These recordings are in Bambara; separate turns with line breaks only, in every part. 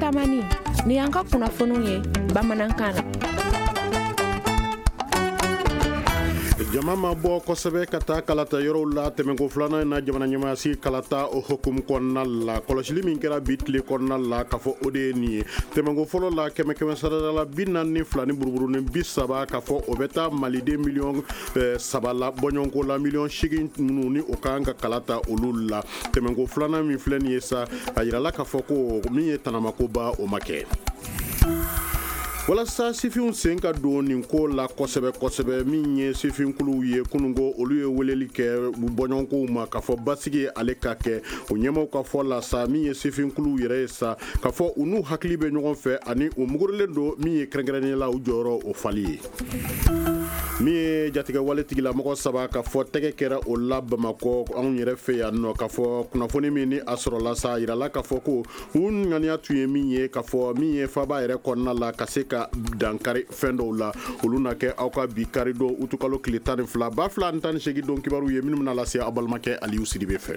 tamani ni y'an ka kunnafoniw ye bamanankan na.
Jama ma bɔ kosɛbɛ ka taa kalata yɔrɔw la tɛmɛko filanan na jamana ɲɛmaasi kalata o hukumu kɔnɔna la kɔlɔsili min kɛra bi tile kɔnɔna la k'a fɔ o de ye nin ye tɛmɛko fɔlɔ la kɛmɛ sarada la 42 ni buruburunin 30 k'a fɔ o bɛ taa maliden miliyɔn 3 la bɔɲɔgɔnko la miliyɔn 8 minnu ni o kan ka kalata olu la tɛmɛko filanan min filɛ nin ye sa a yirala k'a fɔ ko min ye tanamakoba o ma kɛ. Walasa sifinw sen ka don nin ko la kosɛbɛ min ye sifinkuluw ye kunungo olu ye weleli kɛ bɔɲɔgɔnkow ma k'a fɔ basigi ale ka kɛ o ɲɛmaw ka fɔ la sa min ye sifinkuluw yɛrɛ ye sa k'a fɔ u n'u hakili bɛ ɲɔgɔn fɛ ani u mugurilen don min ye kɛrɛnkɛrɛnnen la u jɔyɔrɔ o fali ye. Min ye jatigɛ wale tigilamɔgɔ 3 k'a fɔ tɛgɛ kɛra o la Bamakɔ anw yɛrɛ fɛ yan nɔ k'a fɔ kunnafoni min ni a sɔrɔla sa yirala k'a fɔ ko u ŋaniya tun ye min ye k'a fɔ min ye faba yɛrɛ kɔnɔna la ka se ka dankari fɛn dɔw la olu na kɛ aw ka bi kari don utukalo tile 12 2,018 don kibaru ye minnu bɛna lase aw balimakɛ Aliyu Sidibe fɛ.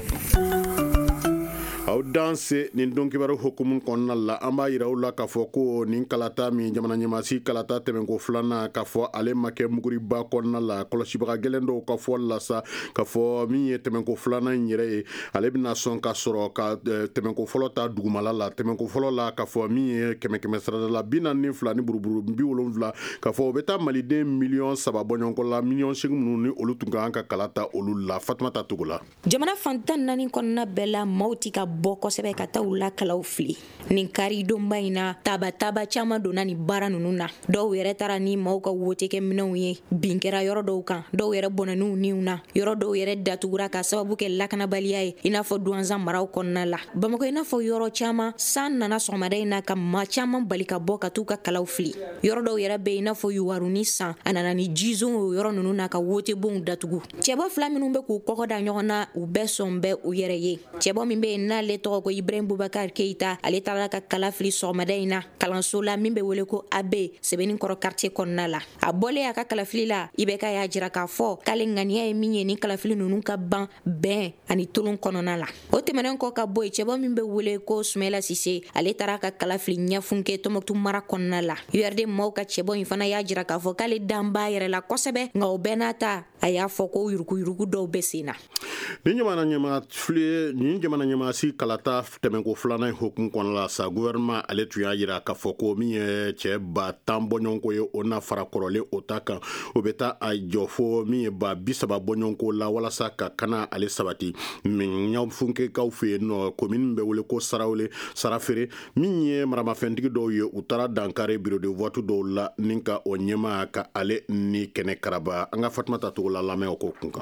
Aw danse nin don kibaru hukumu kɔnɔna la an b'a yira u la k'a fɔ ko nin kalata min jamana ɲɛmaasi kalata tɛmɛko filanan k'a fɔ ale ma kɛ muguriba kɔnɔna la kɔlɔsibaga gɛlɛn dɔw ka fɔ la sa k'a fɔ min ye tɛmɛko filanan yɛrɛ ye ale bɛna sɔn ka sɔrɔ ka tɛmɛko fɔlɔ ta dugumala la tɛmɛko fɔlɔ la k'a fɔ min ye kɛmɛ sarada la 42 ni buruburu 70 k'a fɔ o bɛ taa maliden miliyɔn 3 bɔɲɔgɔnko la miliyɔn 8 minnu ni olu tun kan ka kalata olu la Fatumata Togo la.
Jamana fantan naani kɔnɔna bɛɛ la maaw ti ka bɔ kosɛbɛ ka taa u la kalaw fili nin kari donba in na taba caman donna ni baara ninnu na dɔw yɛrɛ taara ni maaw ka wotekɛ minɛnw ye bin kɛra yɔrɔ dɔw kan dɔw yɛrɛ bɔnɛniw niw na yɔrɔ dɔw yɛrɛ datugura ka sababu kɛ lakanabaliya ye i n'a fɔ duwanzan maraw kɔnɔna la Bamakɔ i n'a fɔ yɔrɔ caman san nana sɔgɔmada in na ka maa caman bali ka bɔ ka t'u ka kalaw fili yɔrɔ dɔw yɛrɛ bɛ i n'a fɔ yuwaru ni san a nana ni jizon o yɔrɔ ninnu na ka wotebonw datugu cɛbɔ 2 minnu bɛ k'u kɔkɔ da ɲɔgɔn na u bɛɛ sɔn bɛ u yɛrɛ ye cɛbɔ min bɛ yen n'ale tɔgɔ ko Ibrahim Boubacar Keita ale taara ka kala fili sɔgɔmada in na kalanso la min bɛ wele ko AB Sɛbɛninkɔrɔ quartier kɔnɔna la a bɔlen a ka kalafili la IBK y'a jira k'a fɔ k'ale ŋaniya ye min ye ni kalafili ninnu ka ban bɛn ani tolon kɔnɔna la o tɛmɛnen kɔ ka bɔ yen cɛbɔ min bɛ wele ko Sumaila Sise ale taara ka kalafili ɲɛfun kɛ Tɔnbukutu mara kɔnɔna la URD maaw ka cɛbɔ in fana y'a jira k'a fɔ k'ale dan b'a yɛrɛ la kosɛbɛ nka o bɛɛ n'a ta a y'a fɔ ko yuruguyurugu dɔw bɛ sen na
nin jamana ɲɛmaasi kalata tɛmɛko filanan hukumu kɔnɔna la sa gouvernement ale tun y'a yira k'a fɔ ko min ye cɛ ba 10 bɔɲɔgɔnko ye o na fara kɔrɔlen o ta kan o bɛ taa a jɔ fɔ min ye ba 30 bɔɲɔgɔnko la walasa ka kana ale sabati min ɲafunkɛkaw fɛ yen nɔ commune bɛ wele ko Sarafere min ye maramafɛntigi dɔw ye u taara dankari bureau de vote dɔw la ni ka o ɲɛmaa ka ale ni kɛnɛ karaba an ka Fatumata Togo la lamɛn o ko kunkan.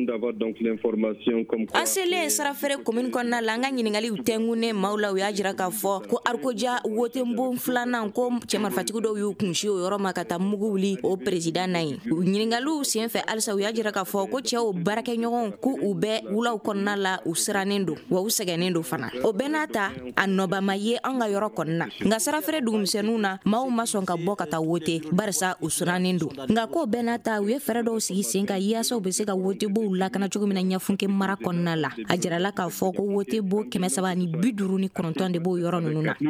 An selen Sarafere commune kɔnɔna la an ka ɲininkaliw tɛngunen maaw la u y'a jira k'a fɔ ko Arikoja wotenbon filanan ko cɛmarifatigi dɔw y'u kunsi o yɔrɔ ma ka taa mugu wuli o président na yen ɲininkaliw senfɛ halisa u y'a jira k'a fɔ ko cɛw baarakɛɲɔgɔnw ko u bɛ wulaw kɔnɔna la u sirannen don wa u sɛgɛnnen don fana o bɛɛ n'a ta a nɔbama ye an ka yɔrɔ kɔnɔna nka Sarafere dugumisɛnninw na maaw ma sɔn ka bɔ ka taa wote barisa u sirannen don nka ko bɛɛ n'a ta u ye fɛɛrɛ dɔw sigi sen kan yaasaw bɛ se ka wotebow lakana cogo min na ɲafunkɛ mara kɔnɔna la a jirala k'a fɔ ko wotebo 359 de b'o yɔrɔ ninnu na.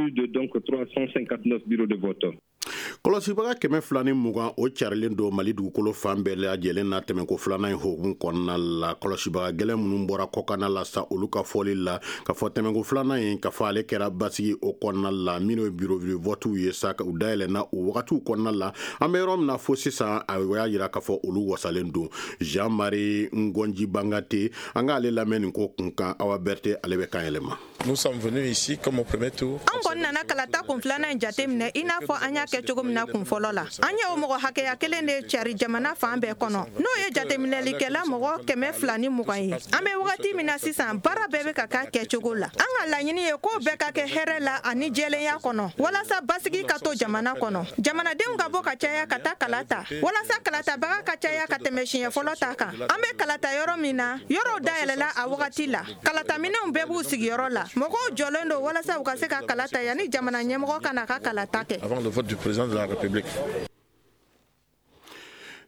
Kɔlɔsibaga 220 o carilen don Mali dugukolo fan bɛɛ lajɛlen na tɛmɛko filanan hukumu kɔnɔna la kɔlɔsibaga gɛlɛn minnu bɔra kɔkanna la sa olu ka fɔli la ka fɔ tɛmɛko filanan in ka fɔ ale kɛra basigi o kɔnɔna la minnu ye bureau de vote ye sa u dayɛlɛnna o wagatiw kɔnɔna la an bɛ yɔrɔ min na fo sisan a y'a jira k'a fɔ olu wasalen don Jean-Marie Ngonji Bangate an k'ale lamɛn nin ko kunkan Awa Berté ale bɛ kan yɛlɛma.
Nous sommes venus ici comme au premier tour.
An kɔni nana kalata kun filanan in jateminɛ i n'a fɔ an y'a kɛ cogo min na kun fɔlɔ la an ye o mɔgɔ hakɛya kelen de cari jamana fan bɛɛ kɔnɔ n'o ye jateminɛlikɛla mɔgɔ 220 ye an bɛ wagati min na sisan baara bɛɛ bɛ ka k'a kɛcogo la an ka laɲini ye k'o bɛɛ ka kɛ hɛrɛ la ani jɛlenya kɔnɔ walasa basigi ka to jamana kɔnɔ jamanadenw ka bɔ ka caya ka taa kalata walasa kalatabaga ka caya ka tɛmɛ siɲɛ fɔlɔ ta kan an bɛ kalata yɔrɔ min na yɔrɔw dayɛlɛla a wagati la kalataminɛnw bɛɛ b'u sigiyɔrɔ la mɔgɔw jɔlen don walasa u ka se ka kalata yanni jamana ɲɛmɔgɔ kana ka kalata kɛ
avant le vote du président de la République.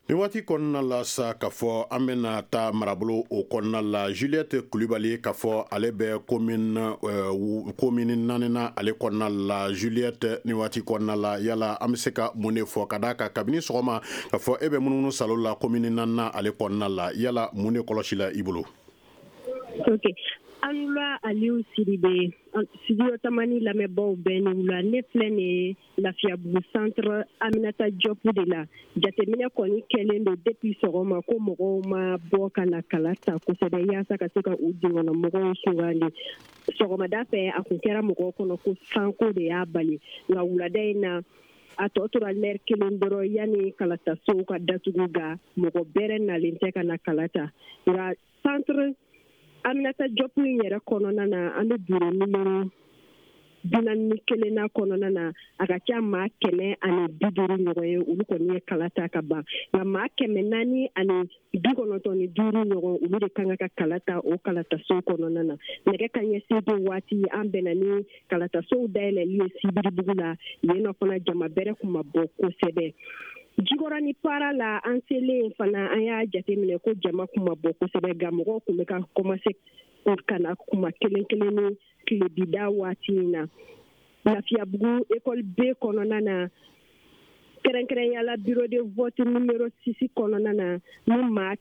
ni waati kɔnɔna la sa k'a fɔ an bɛna taa marabolo o kɔnɔna la Juliette Kulibali k'a fɔ ale bɛ commune 4nan ale kɔnɔna la Juliette ni waati kɔnɔna la yala an bɛ se ka mun de fɔ ka d'a kan kabini sɔgɔma k'a fɔ e bɛ munumunu salo la commune 4nan ale kɔnɔna la yala mun de kɔlɔsila i bolo?
Okay. Alula Aliou Sidibé studio Tamani lamɛnbaaw bɛɛ ni wula ne filɛ ni Lafiyabugu centre Aminata Diop de la jateminɛ kɔni kɛlen don depuis sɔgɔma ko mɔgɔw ma bɔ ka na kala ta kosɛbɛ yaasa ka se ka u dingɔnna mɔgɔw sugandi sɔgɔmada fɛ a kun kɛra mɔgɔw kɔnɔ ko sanko de y'a bali nka wulada in na a tɔ tora lɛri kelen dɔrɔn yanni kalatasow ka datugu ga mɔgɔ bɛrɛ nalen tɛ ka na kala ta nka centre Aminata Diop in yɛrɛ kɔnɔna na an bɛ bureau numéro 41 na kɔnɔna na a ka ca maa 150 ɲɔgɔn ye olu kɔni ye kala ta ka ban nka maa 495 ɲɔgɔn olu de kan ka kala ta o kalatasow kɔnɔna na nɛgɛ kaɲɛ 8 waati an bɛnna ni kalatasow dayɛlɛli ye Sibiribugu la yen nɔ fana jama bɛrɛ kun ma bɔ kosɛbɛ. Jikɔrɔ ni para la an selen fana an y'a jateminɛ ko jama kun ma bɔ kosɛbɛ nka mɔgɔw kun bɛ ka commencer ka na kuma kelen kelen ni tilebida waati in na Lafiyabugu école B kɔnɔna na kɛrɛnkɛrɛnyala bureau de vote numéro 6 kɔnɔna na ni maa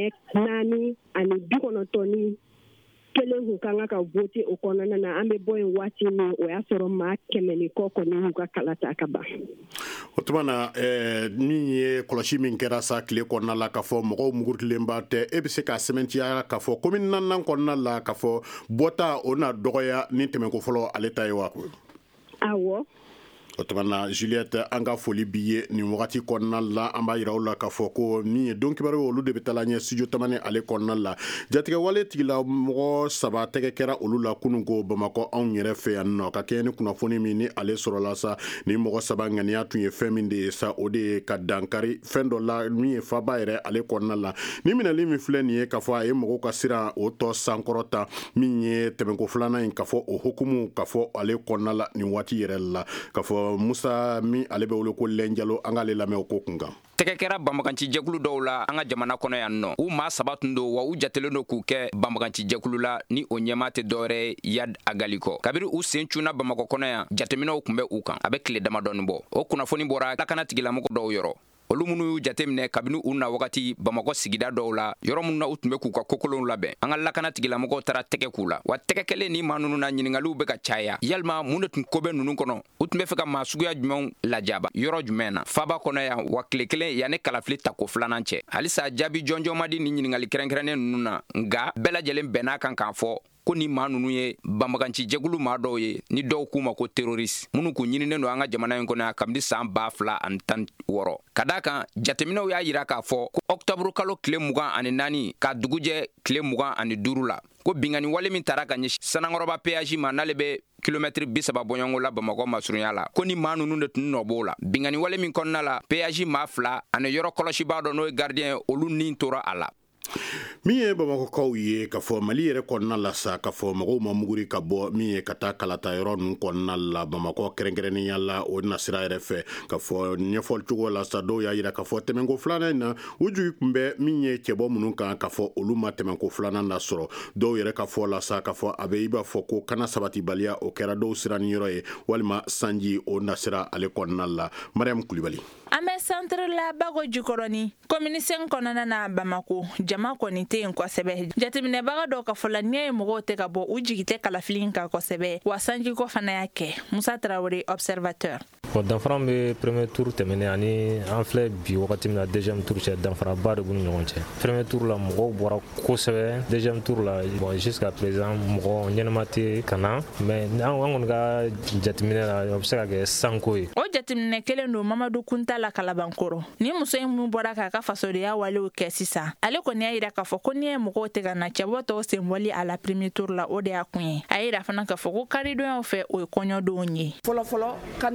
491 kun kan ka vote o kɔnɔna na an bɛ bɔ yen waati min o y'a sɔrɔ maa 100 ni kɔ kɔni y'u ka kala ta ka ban.
O tuma na min ye kɔlɔsi min kɛra sa tile kɔnɔna la k'a fɔ mɔgɔw mugutilenba tɛ e bɛ se k'a sɛmɛntiya k'a fɔ commune 4nan kɔnɔna la k'a fɔ bɔta o na dɔgɔya ni tɛmɛko fɔlɔ ale ta ye wa?
Awɔ.
O tuma na Juliette an ka foli b'i ye nin wagati kɔnɔna la an b'a yira u la k'a fɔ ko min ye don kibaru olu de bɛ taa ɲɛ studio Tamani ale kɔnɔna la jatigɛwale tigila mɔgɔ 3 tɛgɛ kɛra olu la kunun ko Bamakɔ anw yɛrɛ fɛ yan nɔ ka kɛ ni kunnafoni min ni ale sɔrɔla sa ni mɔgɔ 3 ŋaniya tun ye fɛn min de ye sa o de ye ka dankari fɛn dɔ la min ye faba yɛrɛ ale kɔnɔna la ni minɛli min filɛ nin ye k'a fɔ a ye mɔgɔw ka siran o tɔ sankɔrɔta min ye tɛmɛko 2nan in k'a fɔ o hukumu k'a fɔ ale kɔnɔna la nin waati yɛrɛ la k'a fɔ Musa min ale bɛ wele ko Lɛnjalo an k'ale lamɛn o ko kunkan.
Tɛgɛ kɛra banbaganci jɛkulu dɔw la an ka jamana kɔnɔ yan nɔ u maa 3 tun don wa u jatelen don k'u kɛ banbaganci jɛkulu la ni o ɲɛmaa tɛ dɔwɛrɛ Yad Agali kɔ kabiri u sen cunna Bamakɔ kɔnɔ yan jateminɛw tun bɛ u kan a bɛ tile damadɔni bɔ o kunnafoni bɔra lakana tigilamɔgɔ dɔw yɔrɔ olu minnu y'u jateminɛ kabini u na wagati Bamakɔ sigida dɔw la yɔrɔ minnu na u tun bɛ k'u ka kokolonw labɛn an ka lakana tigilamɔgɔw taara tɛgɛ k'u la wa tɛgɛ kelen ni maa ninnu na ɲininkaliw bɛ ka caya yalima mun de tun ko bɛ ninnu kɔnɔ u tun bɛ fɛ ka maa suguya jumɛnw lajaba yɔrɔ jumɛn na faba kɔnɔ yan wa tile kelen yanni kalafili tako 2nan cɛ halisa jaabi jɔnjɔn ma di ni ɲininkali kɛrɛnkɛrɛnnen ninnu na nka bɛɛ lajɛlen bɛnn'a kan k'a fɔ ko ni maa ninnu ye banbaganci jɛkulu maa dɔw ye ni dɔw k'u ma ko terroriste minnu kun ɲininen don an ka jamana in kɔnɔ kabini san 2016 ka d'a kan jateminɛw y'a yira k'a fɔ ko octobre kalo tile 24 ka dugujɛ tile 25 la ko bingani wale min taara ka ɲɛsin Sanakɔrɔba péage ma n'ale bɛ kilomètre 30 bɔɲɔngo la Bamakɔ masurunya la ko ni maa ninnu de tun nɔ b'o la bingani wale min kɔnɔna la péage maa 2 ani yɔrɔ kɔlɔsibaa dɔ n'o ye gardien olu nin tora a la.
Min ye Bamakɔkaw ye k'a fɔ Mali yɛrɛ kɔnɔna la sa k'a fɔ mɔgɔw ma muguri ka bɔ min ye ka taa kalata yɔrɔ ninnu kɔnɔna la Bamakɔ kɛrɛnkɛrɛnnenya la o nasira yɛrɛ fɛ k'a fɔ ɲɛfɔli cogo la sa dɔw y'a yira k'a fɔ tɛmɛko 2nan in na u jugu tun bɛ min ye cɛbɔ minnu kan k'a fɔ olu ma tɛmɛko 2nan na sɔrɔ dɔw yɛrɛ ka fɔ la sa k'a fɔ a bɛ i b'a fɔ ko kana sabatibaliya o kɛra dɔw siran ni yɔrɔ ye walima sanji o nasira ale kɔnɔna la Mariam Kulibali.
An bɛ centre la Bago Jikɔrɔni commune 5 kɔnɔna na Bamakɔ jama kɔni tɛ yen kosɛbɛ jateminɛbaga dɔw ka fɔ la n'i ye mɔgɔw tɛ ka bɔ u jigi tɛ kalafili kan kosɛbɛ wa sanji ko fana y'a kɛ Musa Tarawele observateur.
Danfara bɛ premier tour tɛmɛnen ani an filɛ bi wagati min na deuxième tour cɛ danfaraba de b'u ni ɲɔgɔn cɛ premier tour la mɔgɔw bɔra kosɛbɛ deuxième tour la bon jusqu'à présent mɔgɔ ɲɛnama tɛ ka na mais an kɔni ka jateminɛ la o bɛ se ka kɛ sanko ye.
O jateminɛ kelen don Mamadu Kunta la Kalabankɔrɔ ni muso in mun bɔra k'a ka fasodeya walew kɛ sisan ale kɔni y'a yira k'a fɔ ko n'i ye mɔgɔw tɛ ka na cɛbɔ tɔw senbɔli a la premier tour la o de y'a kun ye a yira fana k'a fɔ ko karidonyaw fɛ o ye kɔɲɔdonw ye.
Fɔlɔfɔlɔ candidat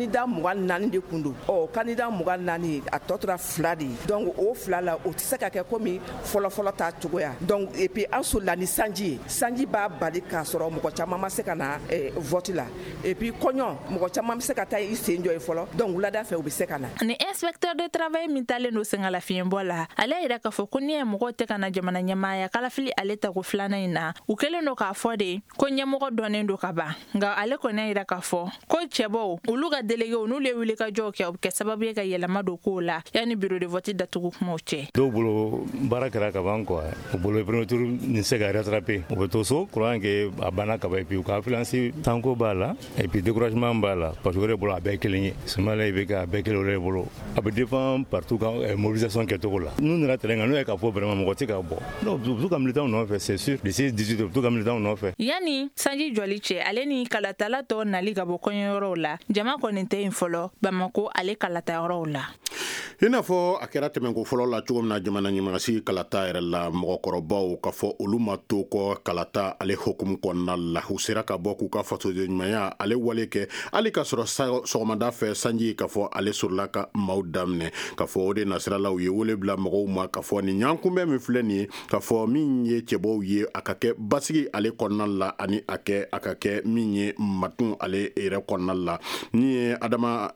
mugan naani de kun don candidat mugan naani a tɔ tora fila de donc o fila la o tɛ se ka kɛ komi fɔlɔfɔlɔ ta cogoya donc et puis an solila ni sanji b'a bali k'a sɔrɔ mɔgɔ caman ma se ka na vote la et puis kɔɲɔ mɔgɔ caman bɛ se ka taa i sen jɔ ye fɔlɔ donc wulada fɛ u bɛ se ka na.
Ni inspecteur de travail min talen don sɛngɛlafiɲɛbɔ la ale yɛrɛ k'a fɔ ko ni ye mɔgɔw tɛ ka na jamana ɲɛmaaya kalafili ale tago filanan in na u kɛlen don k'a fɔ de ko ɲɛmɔgɔ dɔnnen don ka ban nka ale kɔni y'a yira k'a fɔ ko cɛbɔw olu ka délégués n'olu ye wulikajɔw kɛ o bɛ kɛ sababu ye ka yɛlɛma don kow la yanni bureau de vote datugu kumaw cɛ.
Dɔw bolo baara kɛra ka ban quoi u bolo premier tour ni se ka rattraper u bɛ to so croyant que a banna ka ban et puis u ka influence tanko b'a la et puis découragement b'a la parce que o de bolo a bɛɛ kelen ye sumala i bɛ ka bɛɛ kelen o de bolo a bɛ dépend partout kan mobilisation kɛcogo la n'u nana terrain kan n'u ye k'a fɔ vraiment mɔgɔ tɛ ka bɔ non u bɛ to ka militant nɔfɛ c'est sûr d'ici 18 u bɛ to ka militant nɔfɛ.
yanni sanji jɔli cɛ ale ni kalatala tɔw nali ka bɔ kɔɲɔyɔrɔw la jama kɔni tɛ yen fɔlɔ Bamako ale kalatayɔrɔw la.
I n'a fɔ a kɛra tɛmɛko fɔlɔ la cogo min na jamana ɲɛmɔgɔsigi kalata yɛrɛ la mɔgɔkɔrɔbaw ka fɔ olu ma to kɔ kalata ale hukumu kɔnɔna la u sera ka bɔ k'u ka fasodenɲumanya ale wale kɛ hali ka sɔrɔ sɔgɔmada fɛ sanji ka fɔ ale sɔrɔla ka maaw daminɛ ka fɔ o de nasirala u ye wele bila mɔgɔw ma ka fɔ nin ɲankunbɛn min filɛ nin ye ka fɔ min ye cɛbɔw ye a ka kɛ basigi ale kɔnɔna la ani a ka kɛ min ye matun ale yɛrɛ kɔnɔna la ni ye adama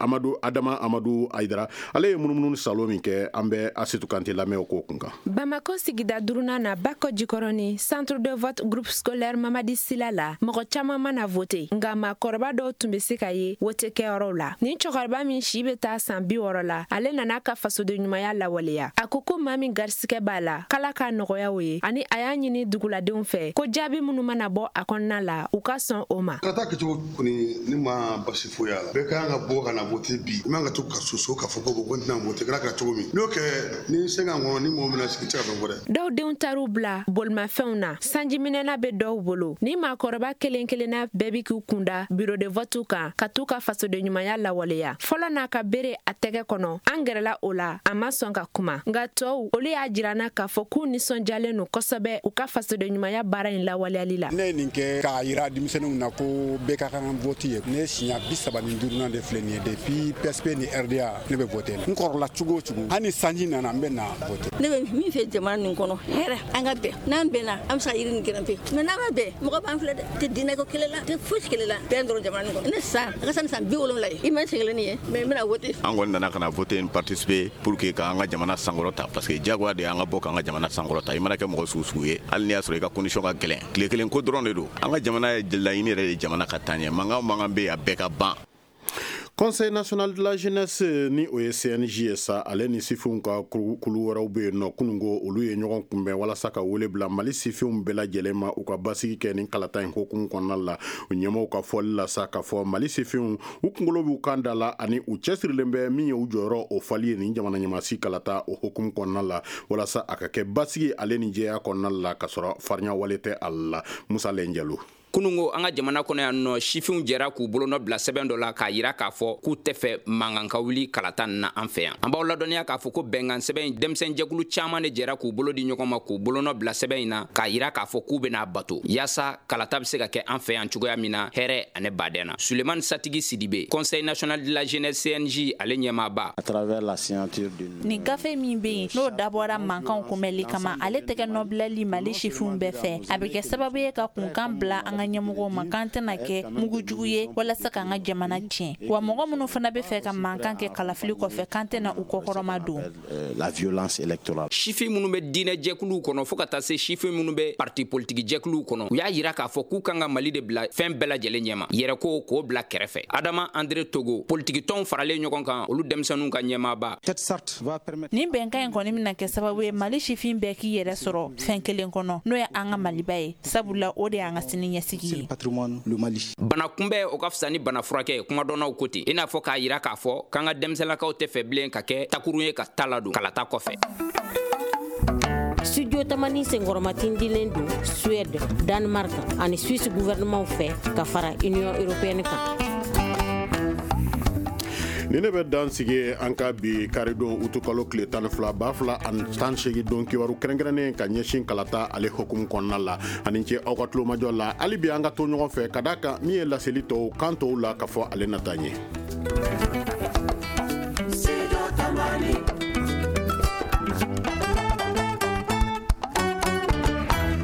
amadu ayidara ale ye munumunu salo min kɛ an bɛ Asitu Kante lamɛn o ko kun kan.
Bamako sigida durunan na Bako Jikɔrɔni centre de vote groupe scolaire Mamadi Sila la mɔgɔ caman mana vote nka maakɔrɔba dɔw tun bɛ se ka ye vote kɛyɔrɔw la ni cɛkɔrɔba min si bɛ taa san 60 la ale nana ka fasodenɲumanya lawaleya a ko maa min garisigɛ b'a la k'Ala k'a nɔgɔya o ye ani a y'a ɲini duguladenw fɛ ko jaabi minnu mana bɔ a kɔnɔna la u ka sɔn o ma.
Kalata kɛcogo kɔni ni ma basi foyi a la bɛɛ ka kan ka bɔ ka na vote bi i man ka to ka soso ka fɔ ko n tɛna vote kɛra cogo min n'o kɛ ni sɛgɛn kɔnɔ ni mɔgɔ min na sigi tɛ ka fɛn fɔ dɛ.
Dɔw denw taru bila bolimafɛnw na sanji minɛna bɛ dɔw bolo ni maakɔrɔba kelen kelenna bɛɛ bi k'u kunda bureau de vote kan ka t'u ka fasodenɲumanya lawaleya fɔlɔ n'a ka bere a tɛgɛ kɔnɔ an gɛrɛla o la a ma sɔn ka kuma nka tɔw olu y'a jiranna k'a fɔ k'u nisɔndiyalen don kosɛbɛ u ka fasodenɲumanya baara in lawaleyali la.
Ne ye nin kɛ k'a yira denmisɛnninw na ko bɛɛ ka kan vote ye ne siɲɛ 35 de filɛ nin ye depuis PSP ni RDA ne bɛ vote n kɔrɔla cogo o cogo hali sanji nana n bɛ na vote.
Ne bɛ min fɛ jamana nin kɔnɔ hɛrɛ an ka bɛn n'an bɛnna an bɛ se ka yiri nin kɛrɛfɛ mais n'an ma bɛn mɔgɔ b'an filɛ dɛ tɛ diinɛko kelen la tɛ fosi kelen la bɛn dɔrɔn jamana nin kɔnɔ ne san a ka san 70 ye i ma sɛgɛlen nin ye mais n bɛna vote.
An kɔni nana ka na vote ni participer pour que k'an ka jamana sankɔrɔta parce que diyagoya de y'an ka bɔ k'an ka jamana sankɔrɔta i mana kɛ mɔgɔ sugu sugu ye hali n'i y'a sɔrɔ i ka condition ka gɛlɛn tile kelen ko dɔrɔn de don an ka jamana ye laɲini yɛrɛ de jamana ka taa ɲɛ mankan bɛ yen a bɛɛ ka ban.
Conseil national de la jeunesse ni o ye CNJ ye sa ale ni sifinw ka kulu wɛrɛw bɛ yen nɔ kunungo olu ye ɲɔgɔn kunbɛn walasa ka wele bila Mali sifinw bɛɛ lajɛlen ma u ka basigi kɛ ni kalata in hukumu kɔnɔna la u ɲɛmɔgɔw ka fɔli la sa ka fɔ Mali sifinw u kunkolo b'u kan da la ani u cɛsirilen bɛ min ye u jɔyɔrɔ o fali ye ni jamana ɲɛmaasi kalata o hukumu kɔnɔna la walasa a ka kɛ basigi ale ni jɛya kɔnɔna la ka sɔrɔ farinya wale tɛ a la Musa Lenjalo.
kunungo an ka jamana kɔnɔ yan nɔ sifinw jɛra k'u bolonɔ bila sɛbɛn dɔ la k'a yira k'a fɔ k'u tɛ fɛ mankan ka wuli kalata na an fɛ yan an b'aw ladɔnniya k'a fɔ ko bɛnkan sɛbɛn in denmisɛn jɛkulu caman de jɛra k'u bolo di ɲɔgɔn ma k'u bolonɔ bila sɛbɛn in na k'a yira k'a fɔ k'u bɛna bato yaasa kalata bɛ se ka kɛ an fɛ yan cogoya min na hɛrɛ ani baden na Sulemani Satigi Sidibe Conseil national de la jeunesse CNJ ale ɲɛmaaba
à travers la signature d'une
ni gafe min bɛ yen n'o dabɔra mankanw kunbɛnli kama ale tɛgɛ nɔbilali Mali sifinw bɛɛ fɛ a bɛ kɛ sababu ye ka kunkan bila an ka ɲɛmɔgɔw ma kan tɛna kɛ mugujugu ye walasa k'an ka jamana tiɲɛ wa mɔgɔ minnu fana bɛ fɛ ka mankan kɛ kalafili kɔfɛ kan tɛna u kɔkɔrɔma don
la violence électorale
sifin minnu bɛ diinɛ jɛkuluw kɔnɔ fo ka taa se sifin minnu bɛ parti politique jɛkuluw kɔnɔ u y'a yira k'a fɔ k'u kan ka Mali de bila fɛn bɛɛ lajɛlen ɲɛma yɛrɛko k'o bila kɛrɛfɛ Adama Andre Togo politique tɔnw faralen ɲɔgɔn kan olu denmisɛnninw ka ɲɛmaaba
nin bɛnkan in kɔni bɛna kɛ sababu ye Mali sifin bɛɛ k'i yɛrɛ sɔrɔ fɛn kelen kɔnɔ n'o ye an ka Maliba ye sabula o de y'an ka sini ɲɛsigi ye
bana kunbɛ o ka fisa ni bana furakɛ ye kumadɔnnaw ko ten i n'a fɔ k'a yira k'a fɔ k'an ka denmisɛnninlakaw tɛ fɛ bilen ka kɛ takuru ye ka ta ladon kalata kɔfɛ
studio tamani senkɔrɔmatin dilen don Suède, Danemark ani Suisse gouvernement fɛ ka fara Union européenne kan
ni ne bɛ dan sigi an ka bi karidon utukalo tile 12 ba fila ani 18 don kibaru kɛrɛnkɛrɛnnen ka ɲɛsin kalata ale hukumu kɔnɔna la ani ce aw ka tulomajɔ la hali bi an ka to ɲɔgɔn fɛ ka da kan min ye laseli tɔw kan tɔw la ka fɔ ale nata ɲɛ
Mali.